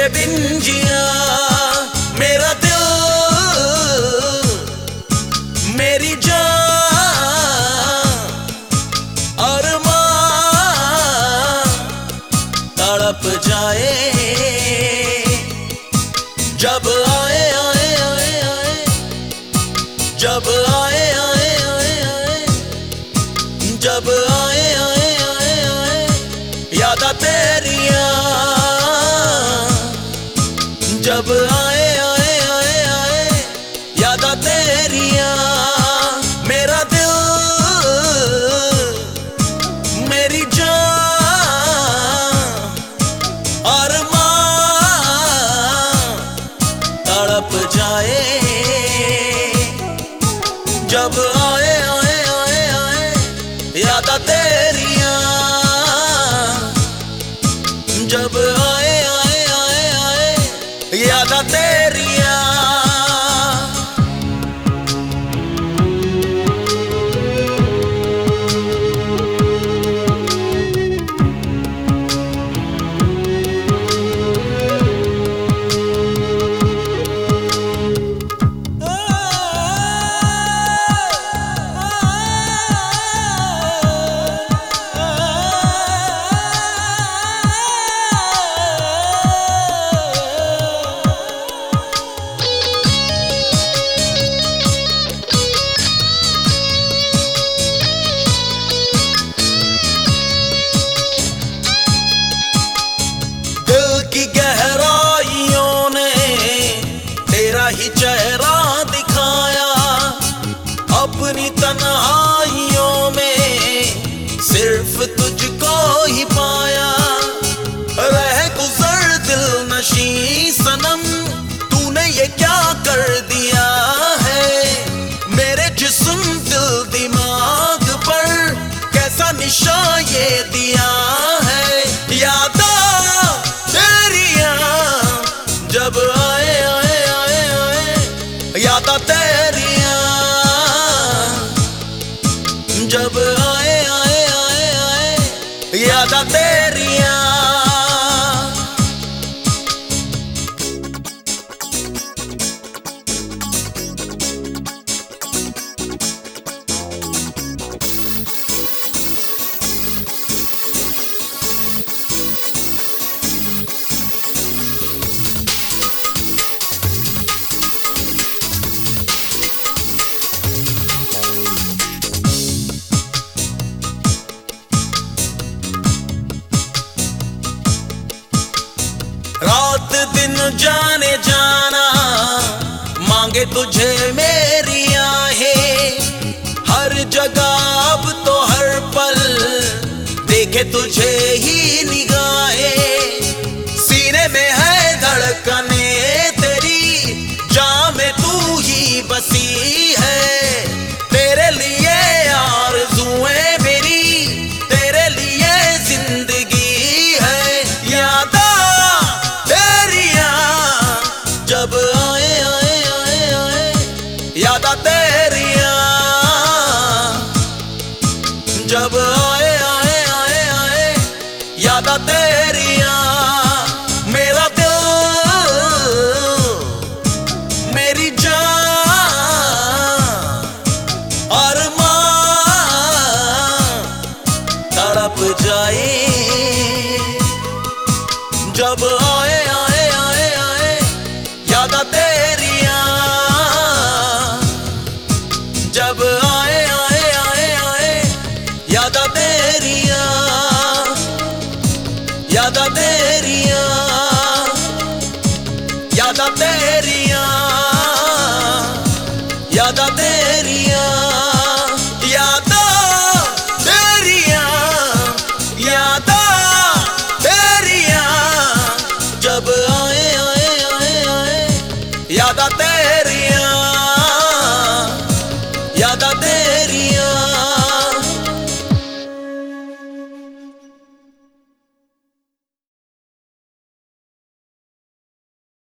दिन जिया मेरा दिल मेरी जान अरमान तड़प जाए जब आए आए आए आए जब आए आए आए आए जब आए आए आए आए यादा तेरियां जब आए आए आए आए यादा तेरियां मेरा दिल मेरी जान अरमान तड़प जाए जब आए आए आए आए यादा तेरियां जब आए आए आए आए यादा तेरियां की गहराइयों ने तेरा ही चेहरा दिखाया अपनी तन्हाइयों में सिर्फ तुझको ही पाया रह गुजर दिल नशी सनम तूने ये क्या कर दिया है मेरे जिस्म दिल दिमाग पर कैसा निशा ये दिया है यादा जब आए आए आए आए यादा तेरियां जब आए आए आए आए यादा तेरियां रात दिन जाने जाना मांगे तुझे मेरी आहें हर जगह अब तो हर पल देखे तुझे ही निगाहें सीने में है धड़कने तेरी जान में तू ही बसी है तेरे लिए आरज़ुएं मेरी तेरे लिए जिंदगी है यादा जब आए आए आए आए यादा तेरियां जब आए आए आए आए यादा तेरियां मेरा दिल मेरी जान अरमान तड़प जाए जब आए आए आए आए यादा तेरियां जब आए आए आए आए यादा तेरियां यादा तेरियां यादा तेरियां यादा तेरियां यादा तेरियां यादा तेरियां जब आए आए आए आए यादा तेरियां यादा तेरियां